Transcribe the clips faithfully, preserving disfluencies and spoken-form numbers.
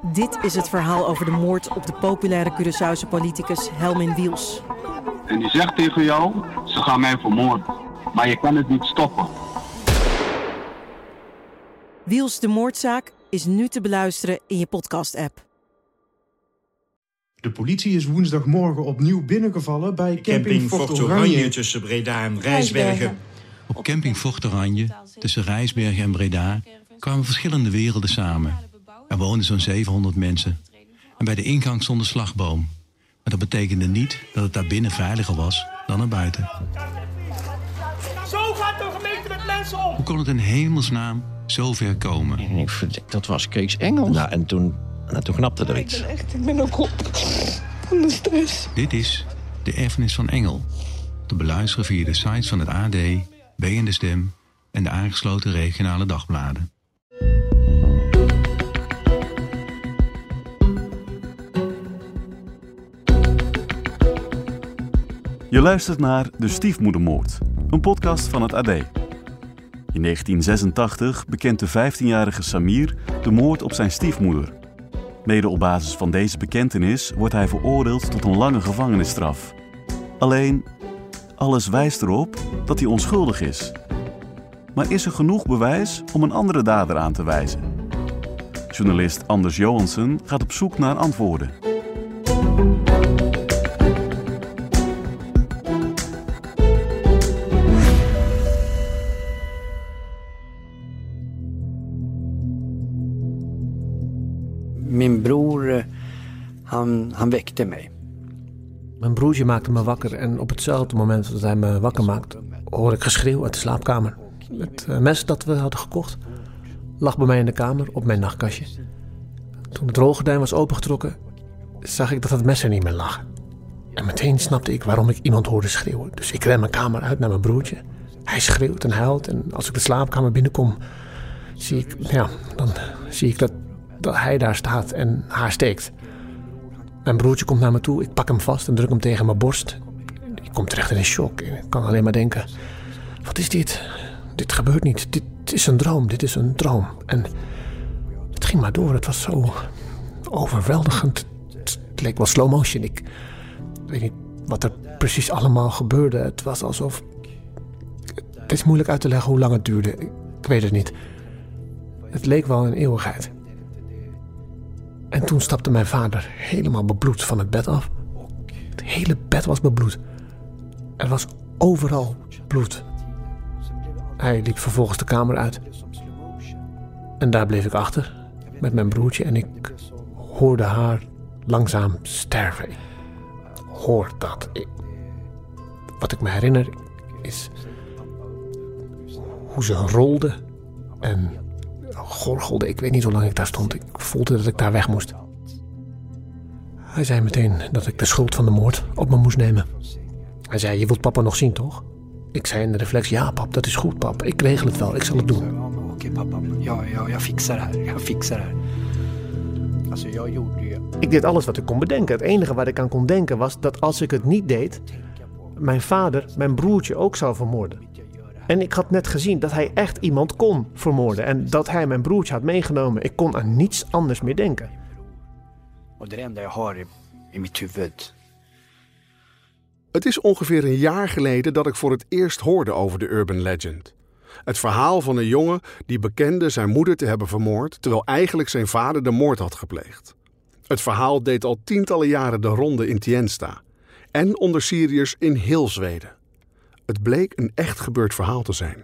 Dit is het verhaal over de moord op de populaire Curaçaose politicus Helmin Wiels. En die zegt tegen jou, ze gaan mij vermoorden. Maar je kan het niet stoppen. Wiels de moordzaak is nu te beluisteren in je podcast-app. De politie is woensdagmorgen opnieuw binnengevallen bij camping, camping Fort Oranje. Oranje tussen Breda en Rijsbergen. Op camping Fort Oranje tussen Rijsbergen en Breda kwamen verschillende werelden samen. Er woonden zo'n zevenhonderd mensen. En bij de ingang stond een slagboom. Maar dat betekende niet dat het daar binnen veiliger was dan er buiten. Zo gaat de gemeente met mensen om! Hoe kon het in hemelsnaam zo ver komen? En ik verdik, dat was Kees Engels. Nou, en toen, nou, toen knapte er iets. Ik ben echt, ik ben ook op van de stress. Dit is De Erfenis van Engel. Te beluisteren via de sites van het A D, B en De Stem en de aangesloten regionale dagbladen. Je luistert naar De Stiefmoedermoord, een podcast van het A D. In negentien zesentachtig bekent de vijftienjarige Samir de moord op zijn stiefmoeder. Mede op basis van deze bekentenis wordt hij veroordeeld tot een lange gevangenisstraf. Alleen, alles wijst erop dat hij onschuldig is. Maar is er genoeg bewijs om een andere dader aan te wijzen? Journalist Anders Johansen gaat op zoek naar antwoorden. Mijn broer, han, han wekte mij. Mijn broertje maakte me wakker en op hetzelfde moment dat hij me wakker maakt, hoor ik geschreeuw uit de slaapkamer. Het mes dat we hadden gekocht lag bij mij in de kamer op mijn nachtkastje. Toen het rolgordijn was opengetrokken, zag ik dat het mes er niet meer lag. En meteen snapte ik waarom ik iemand hoorde schreeuwen. Dus ik ren mijn kamer uit naar mijn broertje. Hij schreeuwt en huilt en als ik de slaapkamer binnenkom, zie ik, ja, dan zie ik dat dat hij daar staat en haar steekt. Mijn broertje komt naar me toe, ik pak hem vast en druk hem tegen mijn borst. Ik kom terecht in een shock. Ik kan alleen maar denken, wat is dit? Dit gebeurt niet. Dit is een droom, dit is een droom. En het ging maar door, het was zo overweldigend. Het leek wel slow motion. Ik weet niet wat er precies allemaal gebeurde. Het was alsof... Het is moeilijk uit te leggen hoe lang het duurde. Ik weet het niet. Het leek wel een eeuwigheid. En toen stapte mijn vader helemaal bebloed van het bed af. Het hele bed was bebloed. Er was overal bloed. Hij liep vervolgens de kamer uit. En daar bleef ik achter met mijn broertje en ik hoorde haar langzaam sterven. Ik hoor dat. Ik, wat ik me herinner is hoe ze rolde en gorgelde. Ik weet niet hoe lang ik daar stond. Ik voelde dat ik daar weg moest. Hij zei meteen dat ik de schuld van de moord op me moest nemen. Hij zei, je wilt papa nog zien, toch? Ik zei in de reflex, ja pap, dat is goed pap. Ik regel het wel, ik zal het doen. Oké papa, ja, ja, jag fixar här. Jag fixar här. Alltså, jag gjorde ju... Ik deed alles wat ik kon bedenken. Het enige wat ik aan kon denken was dat als ik het niet deed, mijn vader mijn broertje ook zou vermoorden. En ik had net gezien dat hij echt iemand kon vermoorden. En dat hij mijn broertje had meegenomen. Ik kon aan niets anders meer denken. Het is ongeveer een jaar geleden dat ik voor het eerst hoorde over de urban legend. Het verhaal van een jongen die bekende zijn moeder te hebben vermoord, terwijl eigenlijk zijn vader de moord had gepleegd. Het verhaal deed al tientallen jaren de ronde in Tiensta. En onder Syriërs in heel Zweden. Het bleek een echt gebeurd verhaal te zijn.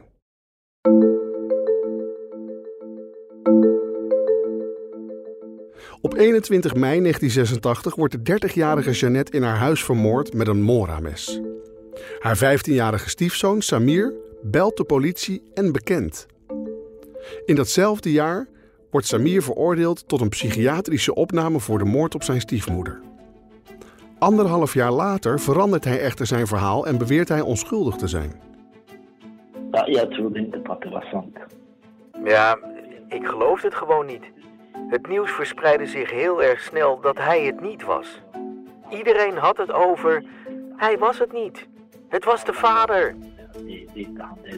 Op eenentwintig mei negentien zesentachtig wordt de dertigjarige Jeannette in haar huis vermoord met een Mora-mes. Haar vijftienjarige stiefzoon Samir belt de politie en bekent. In datzelfde jaar wordt Samir veroordeeld tot een psychiatrische opname voor de moord op zijn stiefmoeder. Anderhalf jaar later verandert hij echter zijn verhaal en beweert hij onschuldig te zijn. Ja, jag trodde inte på att det var sant. Ja, ik geloofde het gewoon niet. Het nieuws verspreidde zich heel erg snel dat hij het niet was. Iedereen had het over, hij was het niet. Het was de vader.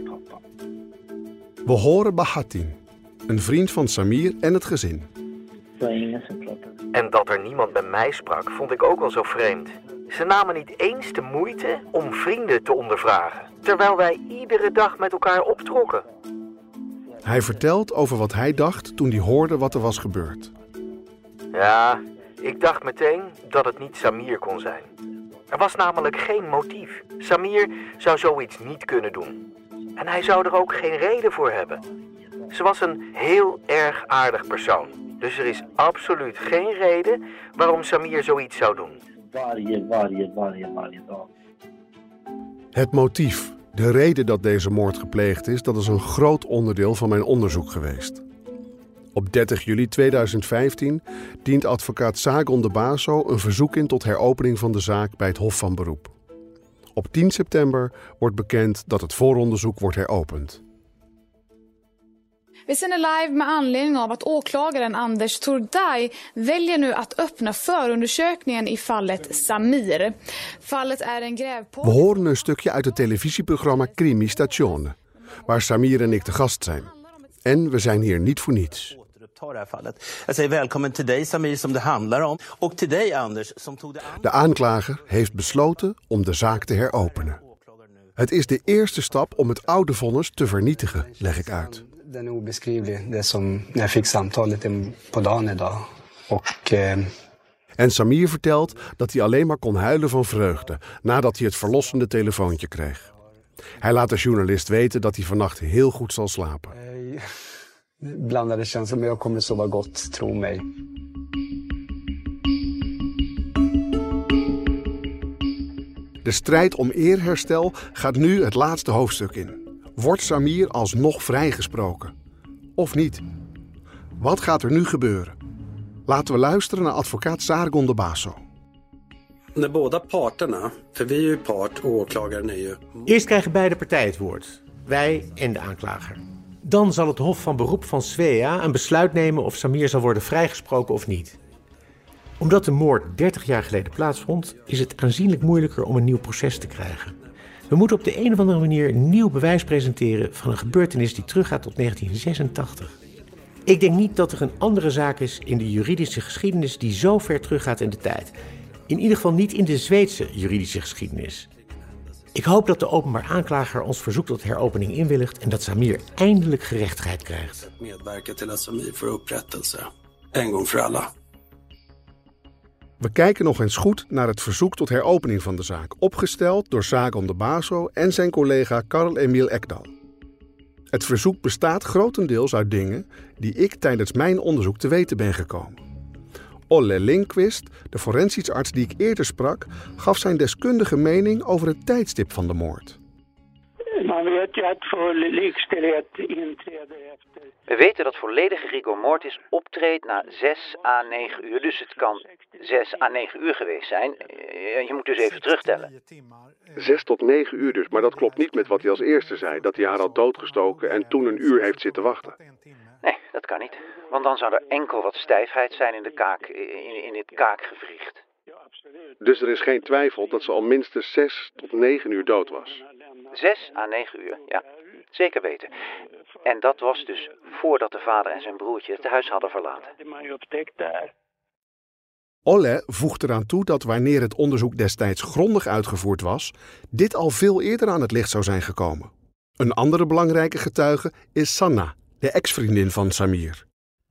We horen Bahatin, een vriend van Samir en het gezin. En dat er niemand met mij sprak, vond ik ook al zo vreemd. Ze namen niet eens de moeite om vrienden te ondervragen, terwijl wij iedere dag met elkaar optrokken. Hij vertelt over wat hij dacht toen hij hoorde wat er was gebeurd. Ja, ik dacht meteen dat het niet Samir kon zijn. Er was namelijk geen motief. Samir zou zoiets niet kunnen doen. En hij zou er ook geen reden voor hebben. Ze was een heel erg aardig persoon. Dus er is absoluut geen reden waarom Samir zoiets zou doen. Het motief, de reden dat deze moord gepleegd is, dat is een groot onderdeel van mijn onderzoek geweest. Op dertig juli tweeduizend vijftien dient advocaat Sargon de Baso een verzoek in tot heropening van de zaak bij het Hof van Beroep. Op tien september wordt bekend dat het vooronderzoek wordt heropend. Vi sänder live med anledning av att åklagaren Anders Tordai väljer nu att öppna förundersökningen i fallet Samir. Fallet är en grävpost. We horen een stukje uit het televisieprogramma Crimi Stazione, waar Samir en ik te gast zijn. En we zijn hier niet voor niets. Jag säger välkommen till dig Samir som det handlar om och till dig Anders som tog de De aanklager heeft besloten om de zaak te heropenen. Het is de eerste stap om het oude vonnis te vernietigen, leg ik uit. Den är obeskrivlig, det som när jag fick samtalet på dagen idag. Och, eh... En Samir vertelt dat hij alleen maar kon huilen van vreugde nadat hij het verlossende telefoontje kreeg. Hij laat de journalist weten dat hij vannacht heel goed zal slapen. Blandade känslor, men jag kommer sova gott, tro mig. De strijd om eerherstel gaat nu het laatste hoofdstuk in. Wordt Samir alsnog vrijgesproken? Of niet? Wat gaat er nu gebeuren? Laten we luisteren naar advocaat Sargon de Baso. När båda parterna, för vi är ju part och åklagaren är ju... Eerst krijgen beide partijen het woord. Wij en de aanklager. Dan zal het Hof van Beroep van Svea een besluit nemen of Samir zal worden vrijgesproken of niet. Omdat de moord dertig jaar geleden plaatsvond, is het aanzienlijk moeilijker om een nieuw proces te krijgen. We moeten op de een of andere manier nieuw bewijs presenteren van een gebeurtenis die teruggaat tot negentien zesentachtig. Ik denk niet dat er een andere zaak is in de juridische geschiedenis die zo ver teruggaat in de tijd. In ieder geval niet in de Zweedse juridische geschiedenis. Ik hoop dat de openbaar aanklager ons verzoek tot heropening inwilligt en dat Samir eindelijk gerechtigheid krijgt. Medverka till att Samir får upprättelse. En gång för alla. We kijken nog eens goed naar het verzoek tot heropening van de zaak, opgesteld door Sargon de Baso en zijn collega Karl-Emil Ekdal. Het verzoek bestaat grotendeels uit dingen die ik tijdens mijn onderzoek te weten ben gekomen. Olle Lindqvist, de forensisch arts die ik eerder sprak, gaf zijn deskundige mening over het tijdstip van de moord. We weten dat volledige rigor mortis optreedt na zes à negen uur. Dus het kan zes à negen uur geweest zijn. Je moet dus even terugtellen. Zes tot negen uur dus, maar dat klopt niet met wat hij als eerste zei. Dat hij haar had doodgestoken en toen een uur heeft zitten wachten. Nee, dat kan niet. Want dan zou er enkel wat stijfheid zijn in de kaak, in, in het kaakgewricht. Dus er is geen twijfel dat ze al minstens zes tot negen uur dood was. Zes à negen uur, ja. Zeker weten. En dat was dus voordat de vader en zijn broertje het huis hadden verlaten. Olle voegt eraan toe dat wanneer het onderzoek destijds grondig uitgevoerd was, dit al veel eerder aan het licht zou zijn gekomen. Een andere belangrijke getuige is Sanna, de ex-vriendin van Samir.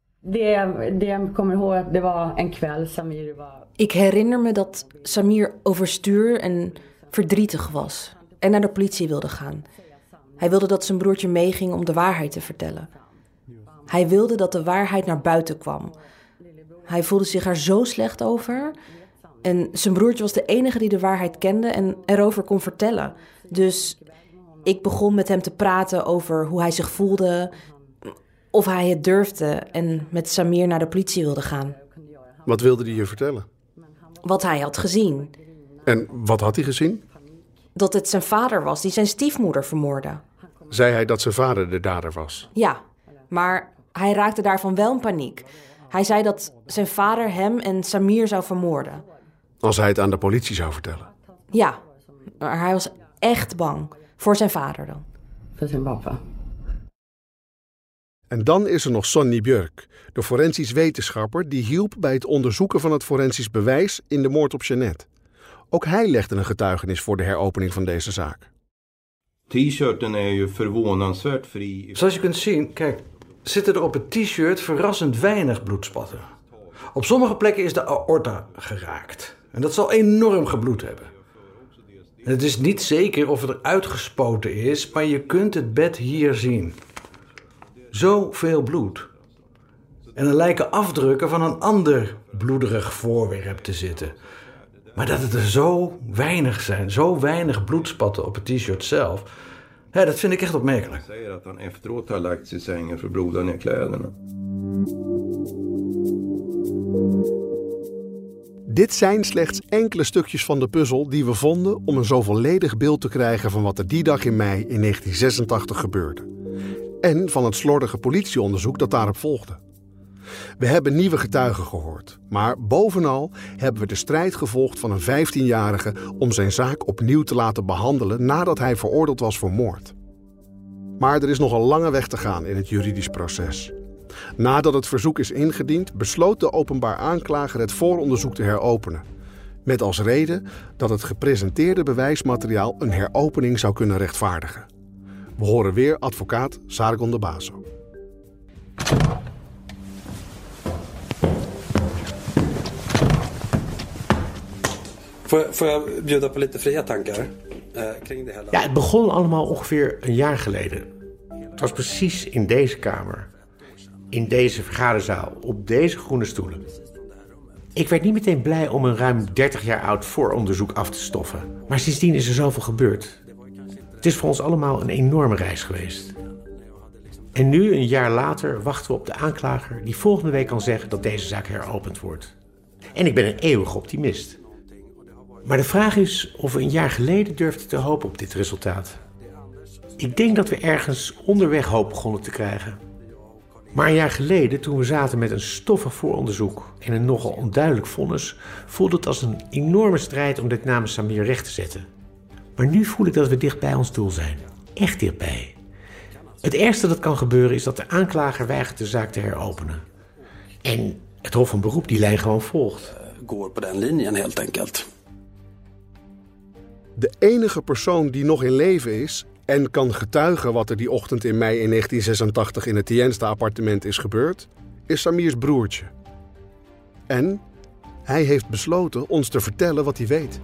Ik herinner me dat Samir overstuur en verdrietig was en naar de politie wilde gaan. Hij wilde dat zijn broertje meeging om de waarheid te vertellen. Hij wilde dat de waarheid naar buiten kwam. Hij voelde zich er zo slecht over. En zijn broertje was de enige die de waarheid kende en erover kon vertellen. Dus ik begon met hem te praten over hoe hij zich voelde, of hij het durfde en met Samir naar de politie wilde gaan. Wat wilde hij je vertellen? Wat hij had gezien. En wat had hij gezien? Dat het zijn vader was die zijn stiefmoeder vermoordde. Zei hij dat zijn vader de dader was? Ja, maar hij raakte daarvan wel in paniek. Hij zei dat zijn vader hem en Samir zou vermoorden. Als hij het aan de politie zou vertellen? Ja, maar hij was echt bang. Voor zijn vader dan. Voor zijn papa. En dan is er nog Sonny Björk, de forensisch wetenschapper die hielp bij het onderzoeken van het forensisch bewijs in de moord op Jeanette. Ook hij legde een getuigenis voor de heropening van deze zaak. T-shirten is ju förvånansvärt fri. Zoals je kunt zien, kijk, zitten er op het t-shirt verrassend weinig bloedspatten. Op sommige plekken is de aorta geraakt. En dat zal enorm gebloed hebben. En het is niet zeker of het er uitgespoten is, maar je kunt het bed hier zien. Zoveel bloed. En er lijken afdrukken van een ander bloederig voorwerp te zitten. Maar dat het er zo weinig zijn, zo weinig bloedspatten op het t-shirt zelf, ja, dat vind ik echt opmerkelijk. Hij zegt dat hij efteråt har lagt sig i sängen för bloden i kläderna. Dit zijn slechts enkele stukjes van de puzzel die we vonden om een zo volledig beeld te krijgen van wat er die dag in mei in negentien zesentachtig gebeurde. En van het slordige politieonderzoek dat daarop volgde. We hebben nieuwe getuigen gehoord, maar bovenal hebben we de strijd gevolgd van een vijftienjarige om zijn zaak opnieuw te laten behandelen nadat hij veroordeeld was voor moord. Maar er is nog een lange weg te gaan in het juridisch proces. Nadat het verzoek is ingediend, besloot de openbaar aanklager het vooronderzoek te heropenen. Met als reden dat het gepresenteerde bewijsmateriaal een heropening zou kunnen rechtvaardigen. We horen weer advocaat Sargon de Baso. Får jag bjuda på lite fria tankar kring det hela? Ja, het begon allemaal ongeveer een jaar geleden. Het was precies in deze kamer. In deze vergaderzaal, op deze groene stoelen. Ik werd niet meteen blij om een ruim dertig jaar oud vooronderzoek af te stoffen. Maar sindsdien is er zoveel gebeurd. Het is voor ons allemaal een enorme reis geweest. En nu, een jaar later, wachten we op de aanklager die volgende week kan zeggen dat deze zaak heropend wordt. En ik ben een eeuwige optimist. Maar de vraag is of we een jaar geleden durfden te hopen op dit resultaat. Ik denk dat we ergens onderweg hoop begonnen te krijgen. Maar een jaar geleden, toen we zaten met een stoffig vooronderzoek en een nogal onduidelijk vonnis, voelde het als een enorme strijd om dit namens Samir recht te zetten. Maar nu voel ik dat we dicht bij ons doel zijn. Echt dichtbij. Het ergste dat kan gebeuren is dat de aanklager weigert de zaak te heropenen. En het Hof van Beroep die lijn gewoon volgt. Går på den linjen helt enkelt. De enige persoon die nog in leven is en kan getuigen wat er die ochtend in mei in negentien zesentachtig in het Tiensta-appartement is gebeurd, is Samirs broertje. En hij heeft besloten ons te vertellen wat hij weet.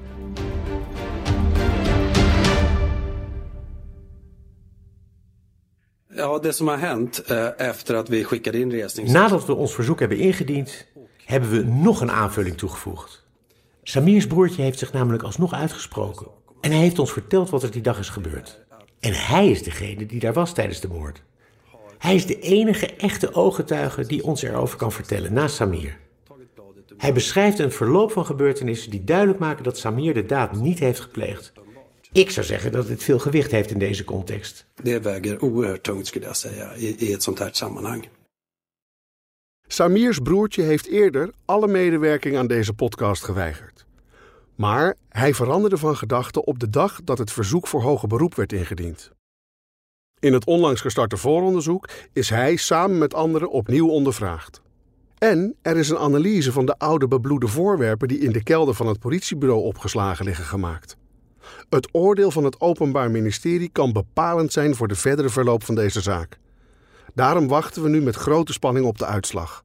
Ja, det som har hänt efter att vi skickade in resnings... Nadat we ons verzoek hebben ingediend, hebben we nog een aanvulling toegevoegd. Samirs broertje heeft zich namelijk alsnog uitgesproken. En hij heeft ons verteld wat er die dag is gebeurd. En hij is degene die daar was tijdens de moord. Hij is de enige echte ooggetuige die ons erover kan vertellen, naast Samir. Hij beschrijft een verloop van gebeurtenissen die duidelijk maken dat Samir de daad niet heeft gepleegd. Ik zou zeggen dat het veel gewicht heeft in deze context. Det väger oerhört tungt, skulle jag säga, i, i ett sånt här sammanhang. Samirs broertje heeft eerder alle medewerking aan deze podcast geweigerd. Maar hij veranderde van gedachten op de dag dat het verzoek voor hoger beroep werd ingediend. In het onlangs gestarte vooronderzoek is hij samen met anderen opnieuw ondervraagd. En er is een analyse van de oude bebloede voorwerpen die in de kelder van het politiebureau opgeslagen liggen gemaakt. Het oordeel van het Openbaar Ministerie kan bepalend zijn voor de verdere verloop van deze zaak. Daarom wachten we nu met grote spanning op de uitslag.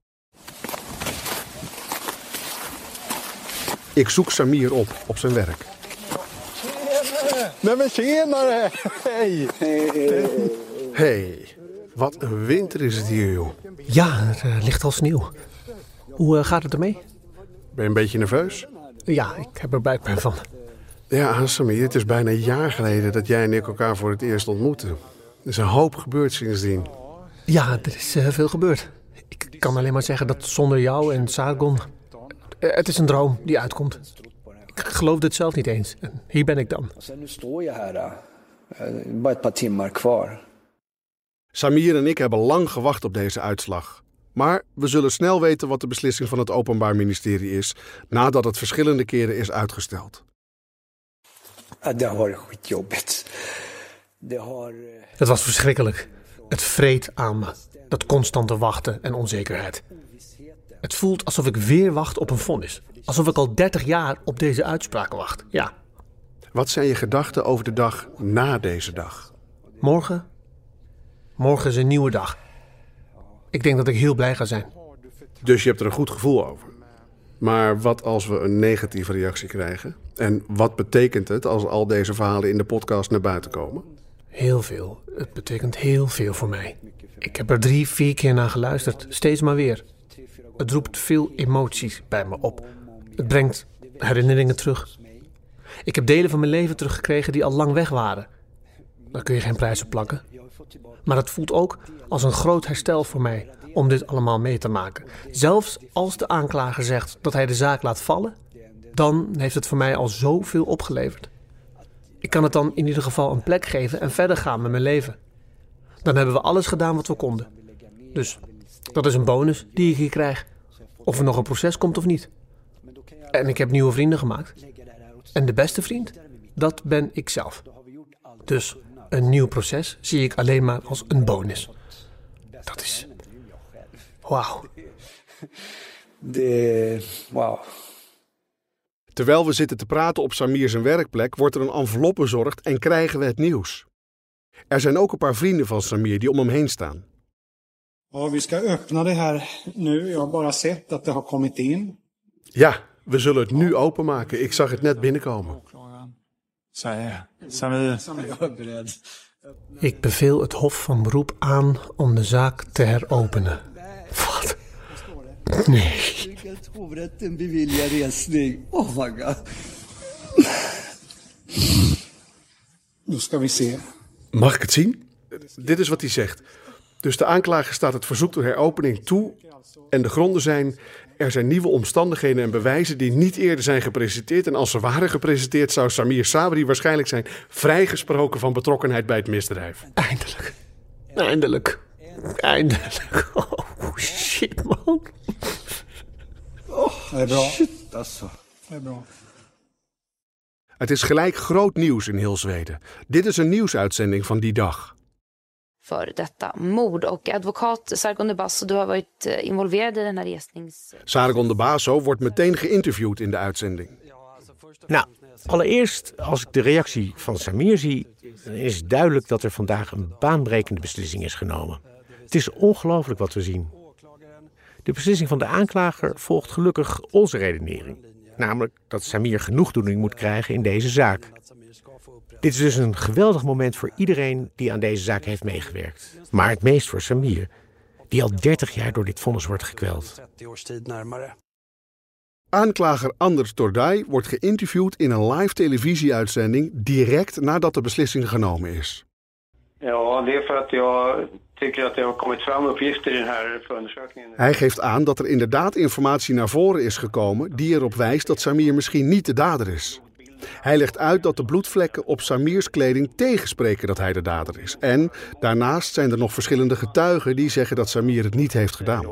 Ik zoek Samir op, op zijn werk. Nee, maar tjenare! Hej! Hey, wat een winter is het hier, joh. Ja, er uh, ligt al sneeuw. Hoe uh, gaat het ermee? Ben je een beetje nerveus? Ja, ik heb er buikpijn van. Ja, Samir, het is bijna een jaar geleden dat jij en ik elkaar voor het eerst ontmoetten. Er is een hoop gebeurd sindsdien. Ja, er is uh, veel gebeurd. Ik kan alleen maar zeggen dat zonder jou en Sargon... Uh, het is een droom die uitkomt. Ik geloofde het zelf niet eens. En hier ben ik dan. Nu sta je hier. Maar een paar timmar kvar. Samir en ik hebben lang gewacht op deze uitslag. Maar we zullen snel weten wat de beslissing van het Openbaar Ministerie is, nadat het verschillende keren is uitgesteld. Dat was skitjobbigt. Het was verschrikkelijk. Het vreet aan me, dat constante wachten en onzekerheid. Het voelt alsof ik weer wacht op een vonnis. Alsof ik al dertig jaar op deze uitspraak wacht, ja. Wat zijn je gedachten over de dag na deze dag? Morgen? Morgen is een nieuwe dag. Ik denk dat ik heel blij ga zijn. Dus je hebt er een goed gevoel over. Maar wat als we een negatieve reactie krijgen? En wat betekent het als al deze verhalen in de podcast naar buiten komen? Heel veel. Het betekent heel veel voor mij. Ik heb er drie, vier keer naar geluisterd. Steeds maar weer. Het roept veel emoties bij me op. Het brengt herinneringen terug. Ik heb delen van mijn leven teruggekregen die al lang weg waren. Daar kun je geen prijs op plakken. Maar het voelt ook als een groot herstel voor mij om dit allemaal mee te maken. Zelfs als de aanklager zegt dat hij de zaak laat vallen, dan heeft het voor mij al zoveel opgeleverd. Ik kan het dan in ieder geval een plek geven en verder gaan met mijn leven. Dan hebben we alles gedaan wat we konden. Dus dat is een bonus die ik hier krijg. Of er nog een proces komt of niet. En ik heb nieuwe vrienden gemaakt. En de beste vriend, dat ben ik zelf. Dus een nieuw proces zie ik alleen maar als een bonus. Dat is... Wauw. De... Wauw. Terwijl we zitten te praten op Samir zijn werkplek, wordt er een envelop bezorgd en krijgen we het nieuws. Er zijn ook een paar vrienden van Samir die om hem heen staan. Ja, we ska öppna det här nu. Jag har bara sett att det har kommit in. Ja, we zullen het nu openmaken. Ik zag het net binnenkomen. Ik beveel het Hof van Beroep aan om de zaak te heropenen. Wat? Nee. Hovrätten beviljar resning. Oh my god. Nu ska vi se. Mag ik het zien? Dit is wat hij zegt. Dus de aanklager staat het verzoek tot heropening toe en de gronden zijn: er zijn nieuwe omstandigheden en bewijzen die niet eerder zijn gepresenteerd en als ze waren gepresenteerd zou Samir Sabri waarschijnlijk zijn vrijgesproken van betrokkenheid bij het misdrijf. Eindelijk. Eindelijk. Eindelijk. Oh shit man. Oh, det är bra. Shit alltså. Det är bra. Het is gelijk groot nieuws in heel Zweden. Dit is een nieuwsuitzending van die dag. För detta mord och advokat Sargon de Basso, du har varit involverad i den här resnings... Sargon de Basso wordt meteen geïnterviewd in de uitzending. Nou, allereerst, als ik de reactie van Samir zie, is het duidelijk dat er vandaag een baanbrekende beslissing is genomen. Het is ongelooflijk wat we zien. De beslissing van de aanklager volgt gelukkig onze redenering. Namelijk dat Samir genoegdoening moet krijgen in deze zaak. Dit is dus een geweldig moment voor iedereen die aan deze zaak heeft meegewerkt. Maar het meest voor Samir, die al dertig jaar door dit vonnis wordt gekweld. Aanklager Anders Tordai wordt geïnterviewd in een live televisieuitzending direct nadat de beslissing genomen is. Ja, det är för att jag tycker att det har kommit fram uppgifter i den här förundersökningen. Hij geeft aan dat er inderdaad informatie naar voren is gekomen die erop wijst dat Samir misschien niet de dader is. Hij legt uit dat de bloedvlekken op Samirs kleding tegenspreken dat hij de dader is. En daarnaast zijn er nog verschillende getuigen die zeggen dat Samir het niet heeft gedaan.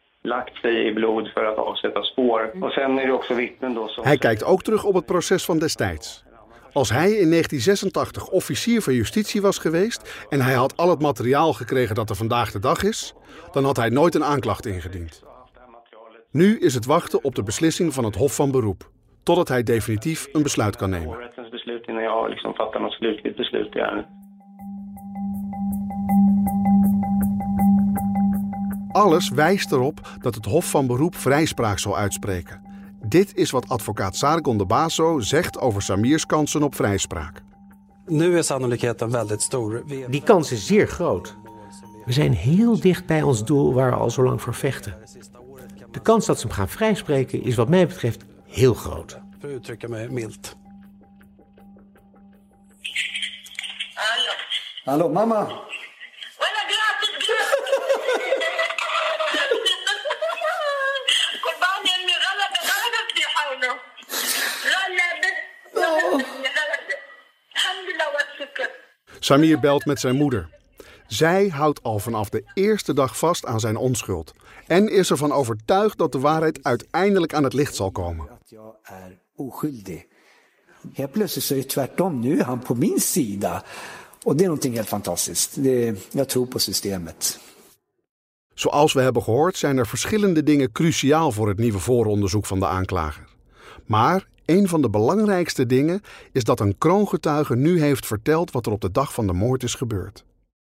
Hij kijkt ook terug op het proces van destijds. Als hij in negentien zesentachtig officier van justitie was geweest en hij had al het materiaal gekregen dat er vandaag de dag is, dan had hij nooit een aanklacht ingediend. Nu is het wachten op de beslissing van het Hof van Beroep, totdat hij definitief een besluit kan nemen. Alles wijst erop dat het Hof van Beroep vrijspraak zal uitspreken. Dit is wat advocaat Sargon de Basso zegt over Samirs kansen op vrijspraak. Nu is sannolikheten väldigt stor. Die kans is zeer groot. We zijn heel dicht bij ons doel waar we al zo lang voor vechten. De kans dat ze hem gaan vrijspreken is wat mij betreft heel groot. Voor uttrycka mig mild. Hallo. Hallo mama. Samir belt met zijn moeder. Zij houdt al vanaf de eerste dag vast aan zijn onschuld. En is ervan overtuigd dat de waarheid uiteindelijk aan het licht zal komen. Jag är oskyldig. Helt plötsligt så är det tvärtom. Nu är han på min sida. Och det är någonting helt fantastiskt. Det, jag tror på systemet. Zoals we hebben gehoord zijn er verschillende dingen cruciaal voor het nieuwe vooronderzoek van de aanklager. Maar een van de belangrijkste dingen is dat een kroongetuige nu heeft verteld wat er op de dag van de moord is gebeurd.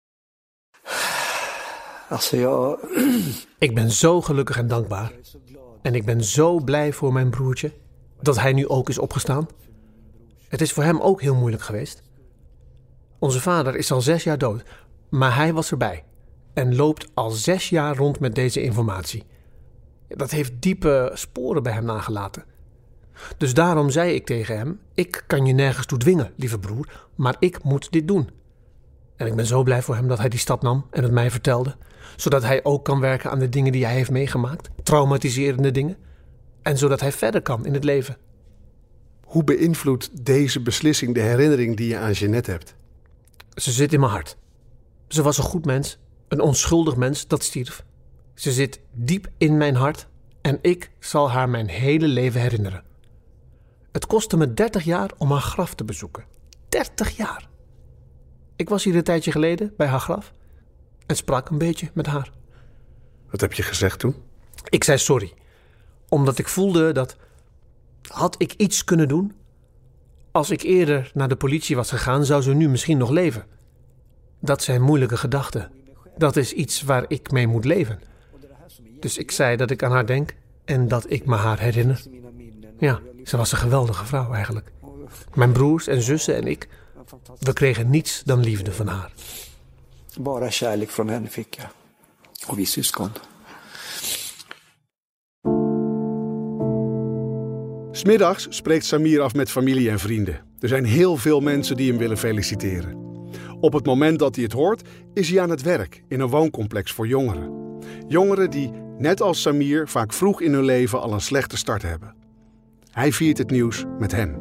Also, ja. Ik ben zo gelukkig en dankbaar. En ik ben zo blij voor mijn broertje dat hij nu ook is opgestaan. Het is voor hem ook heel moeilijk geweest. Onze vader is al zes jaar dood, maar hij was erbij. En loopt al zes jaar rond met deze informatie. Dat heeft diepe sporen bij hem nagelaten. Dus daarom zei ik tegen hem, ik kan je nergens toe dwingen, lieve broer, maar ik moet dit doen. En ik ben zo blij voor hem dat hij die stap nam en het mij vertelde, zodat hij ook kan werken aan de dingen die hij heeft meegemaakt, traumatiserende dingen, en zodat hij verder kan in het leven. Hoe beïnvloedt deze beslissing de herinnering die je aan Jeanette hebt? Ze zit in mijn hart. Ze was een goed mens, een onschuldig mens dat stierf. Ze zit diep in mijn hart en ik zal haar mijn hele leven herinneren. Het kostte me dertig jaar om haar graf te bezoeken. dertig jaar! Ik was hier een tijdje geleden bij haar graf en sprak een beetje met haar. Wat heb je gezegd toen? Ik zei sorry, omdat ik voelde dat, had ik iets kunnen doen? Als ik eerder naar de politie was gegaan, zou ze nu misschien nog leven. Dat zijn moeilijke gedachten. Dat is iets waar ik mee moet leven. Dus ik zei dat ik aan haar denk en dat ik me haar herinner. Ja, ze was een geweldige vrouw eigenlijk. Mijn broers en zussen en ik, we kregen niets dan liefde van haar. Bara kärlek från henne fick jag. Och vi syskon. 'S Middags spreekt Samir af met familie en vrienden. Er zijn heel veel mensen die hem willen feliciteren. Op het moment dat hij het hoort, is hij aan het werk in een wooncomplex voor jongeren. Jongeren die, net als Samir, vaak vroeg in hun leven al een slechte start hebben. Hij viert het nieuws met hen.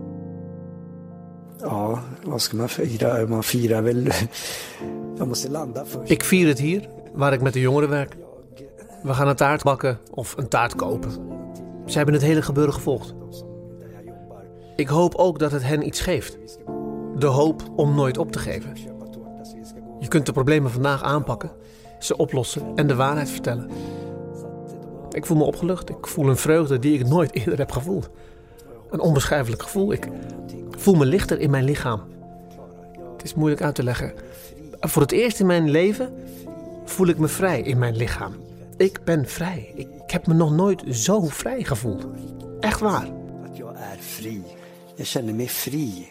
Ja, wat ska man fira? Man firar wel. Jag måste landa först. Ik vier het hier, waar ik met de jongeren werk. We gaan een taart bakken of een taart kopen. Ze hebben het hele gebeuren gevolgd. Ik hoop ook dat het hen iets geeft. De hoop om nooit op te geven. Je kunt de problemen vandaag aanpakken, ze oplossen en de waarheid vertellen. Ik voel me opgelucht. Ik voel een vreugde die ik nooit eerder heb gevoeld. Een onbeschrijfelijk gevoel. Ik voel me lichter in mijn lichaam. Het is moeilijk uit te leggen. Voor het eerst in mijn leven voel ik me vrij in mijn lichaam. Ik ben vrij. Ik heb me nog nooit zo vrij gevoeld. Echt waar. Dat jag är fri. Jag känner mig fri.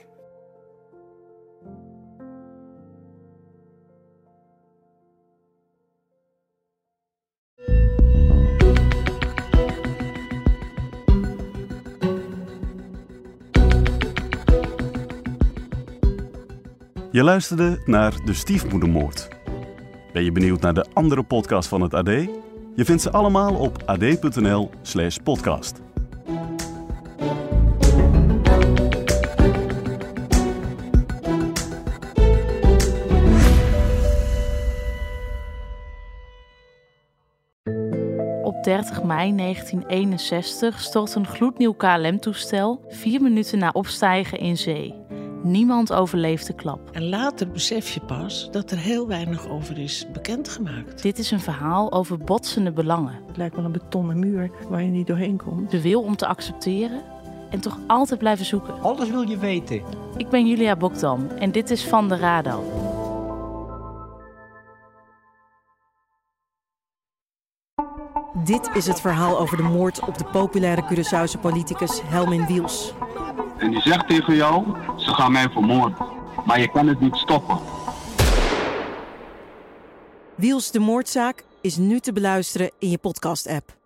Je luisterde naar De Stiefmoedermoord. Ben je benieuwd naar de andere podcast van het A D? Je vindt ze allemaal op ad.nl slash podcast. Op dertig mei negentien eenenzestig stort een gloednieuw K L M-toestel vier minuten na opstijgen in zee. Niemand overleeft de klap. En later besef je pas dat er heel weinig over is bekendgemaakt. Dit is een verhaal over botsende belangen. Het lijkt wel een betonnen muur waar je niet doorheen komt. De wil om te accepteren en toch altijd blijven zoeken. Alles wil je weten. Ik ben Julia Bokdam en dit is Van de Rado. Dit is het verhaal over de moord op de populaire Curaçaose politicus Helmin Wiels. En die zegt tegen jou, ze gaan mij vermoorden. Maar je kan het niet stoppen. Wiels de moordzaak is nu te beluisteren in je podcast-app.